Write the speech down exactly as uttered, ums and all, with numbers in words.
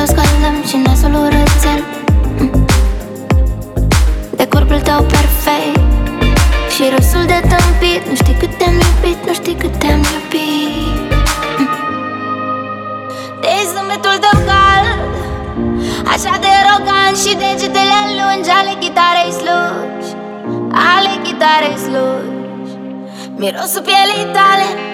tău scaldăm și nasul urățel de corpul tău perfect și râsul de tâmpit. Nu știi cât te-am iubit, nu știi cât te-am iubit. De zâmbetul tău cald, așa de arogant, și degetele lungi ale chitarei slugi, ale chitarei slugi. Mirosul pielii tale,